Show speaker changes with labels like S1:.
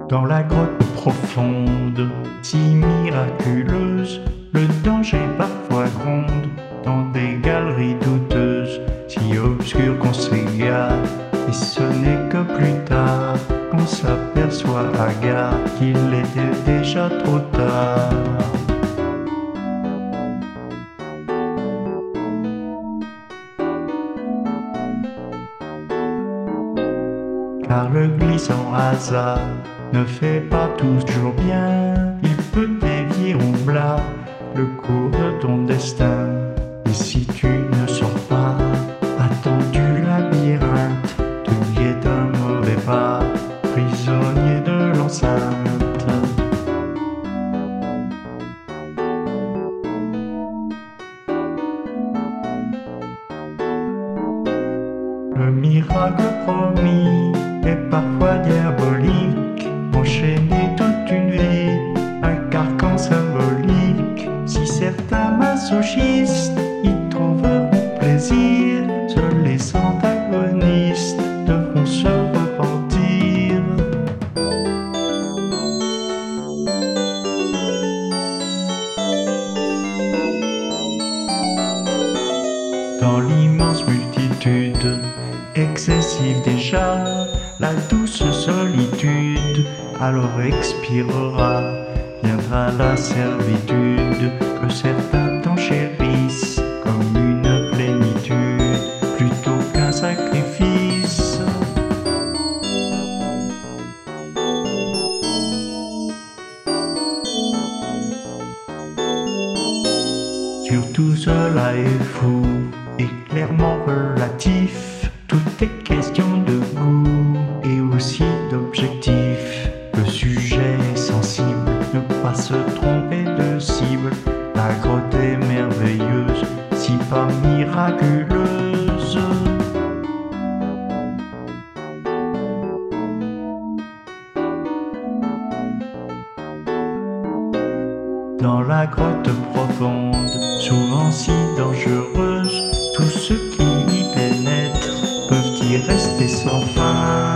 S1: Dans la grotte profonde, si miraculeuse, le danger parfois gronde. Dans des galeries douteuses, si obscures qu'on s'égare. Et ce n'est que plus tard qu'on s'aperçoit hagard qu'il était déjà trop tard. Car le glissant hasard ne fait pas toujours bien. Il peut dévier au plat le cours de ton destin. Et si tu ne sors pas, attends du labyrinthe, te guette un mauvais pas, prisonnier de l'enceinte. Le miracle promis est parfois diabolique, enchaîner toute une vie, un carcan symbolique. Si certains masochistes y trouveront plaisir, seuls les antagonistes devront se repentir. Dans l'immense multitude, excessive déjà, la douce solitude alors expirera. Viendra la servitude que certains t'enchérissent comme une plénitude plutôt qu'un sacrifice. Surtout cela est fou et clairement relatif. Tout est question de goût et aussi d'objectif. Le sujet est sensible, ne pas se tromper de cible. La grotte est merveilleuse, si pas miraculeuse. Dans la grotte profonde, souvent si dangereuse, tous ceux qui y pénètrent peuvent y rester sans fin.